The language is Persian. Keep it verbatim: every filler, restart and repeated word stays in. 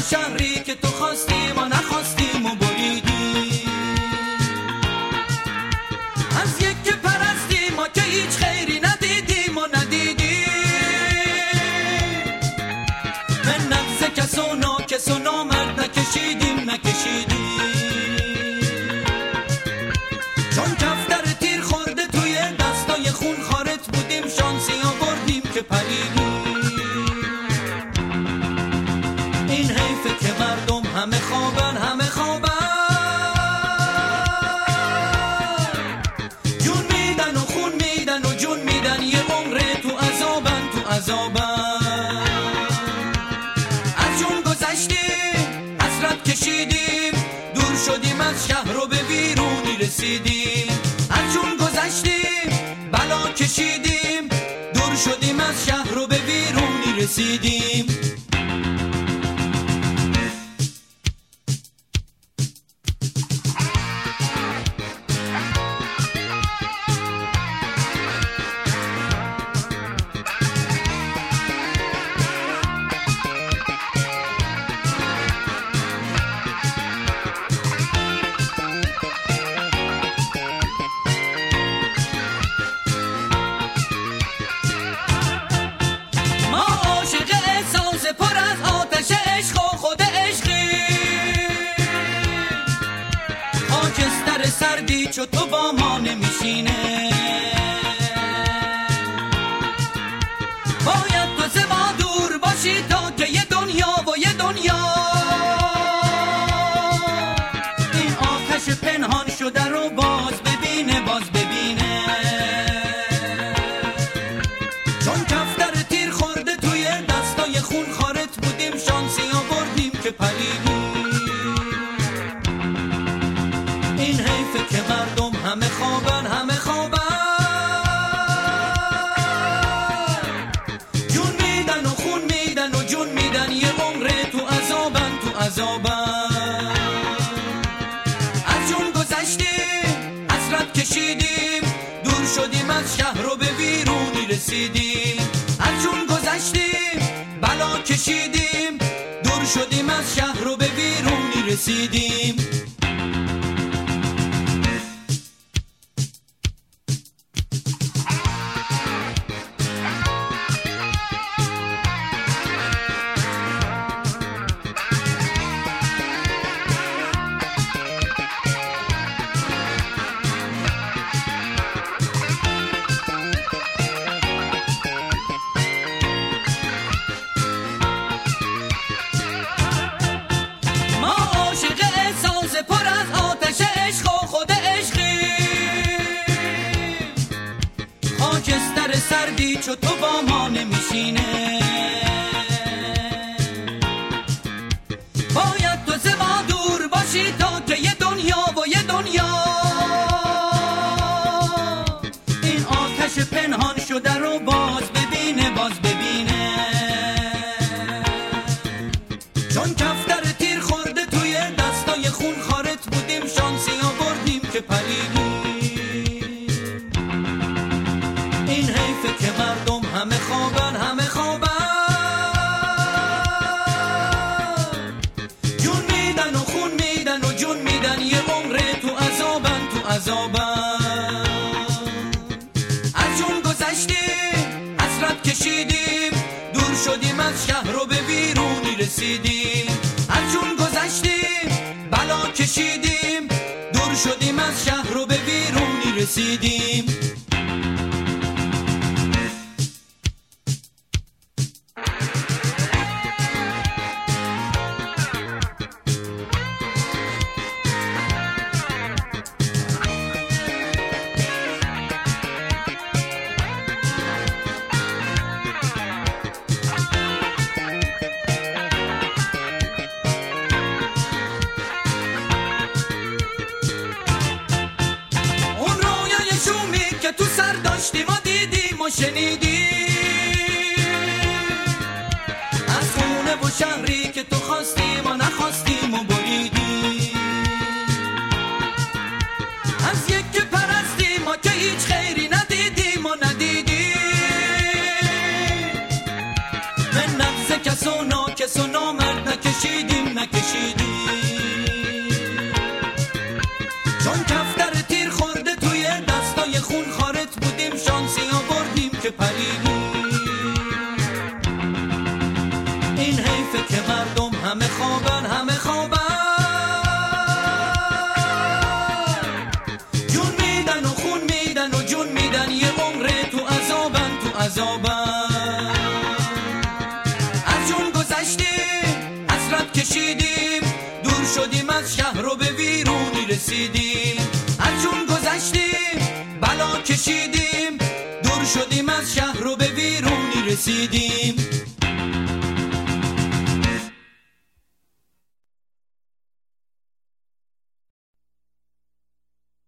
شهری که تو خواستی ما نخواستیم و بریدی، از یک که پرستی ما که هیچ خیری ندیدیم و ندیدی، به نفس کس و ناکس و نامرد نکشیدیم نکشیدی، چون کفتر تیر خورده توی دستای خون خارت بودیم، شانسی آوردیم که پریدیم. این حیفه که مردم همه خوابن همه خوابن، جون میدن و خون میدن و جون میدن، یه عمره تو عذابن تو عذابن. از جون گذشتیم حسرت کشیدیم، دور شدیم از شهر و به بیرونی رسیدیم. از جون گذشتیم بلا کشیدیم، دور شدیم از شهر و به بیرونی رسیدیم. پر از آتش عشق و خود عشقی، خاکستر سردی چو تو با ما نمیشینه. باید تو ز ما دور باشی تا که یه دنیا و یه دنیا این آتش پنهان شده رو باز ببینه باز ببینه. چون کفتر تیر خورده توی دستای خون خارت بودیم، شانسی آوردیم که پریدیم. این حیفه که مردم همه خوابن همه خوابن، جون میدن و خون میدن و جون میدن، یه عمره تو عذابن تو عذابن. از جون گذشتیم حسرت کشیدیم، دور شدیم از شهر و به بیرونی رسیدیم. از جون گذشتیم بلا کشیدیم، دور شدیم از شهر و به بیرونی رسیدیم. پر از آتش عشق و خود عشقی، خاکستر سردی چو تو با ما نمیشینه. باید تو ز ما دور باشی تا که یه دنیا و یه دنیا این آتش پنهان شده رو باز ببینه باز ببینه. چون کفتر تیر خورده توی دستای خون خارت بودیم، شانسی آوردیم که پریدیم. این حیفه که مردم همه خوابن همه خوابن، جون میدن و خون میدن و جون میدن، یه عمره تو عذابن تو عذابن. از جون گذشتیم حسرت کشیدیم، دور شدیم از شهر و به بیرونی رسیدیم. از جون گذشتیم بلا کشیدیم، دور شدیم از شهر و به بیرونی رسیدیم. که تو سر داشتیم و دیدیم و شنیدیم، از خونه و شهری که تو خواستیم و نخواستیم و بریدیم، از یک که پرستیم و که هیچ خیری ندیدیم و ندیدیم، به نفس کس و ناکس و نامرد نکشیدیم عذابم. از جون گذشتیم حسرت کشیدیم، دور شدیم از شهر و به ویرونی رسیدیم. از جون گذشتیم بلا کشیدیم، دور شدیم از شهر و به ویرونی رسیدیم.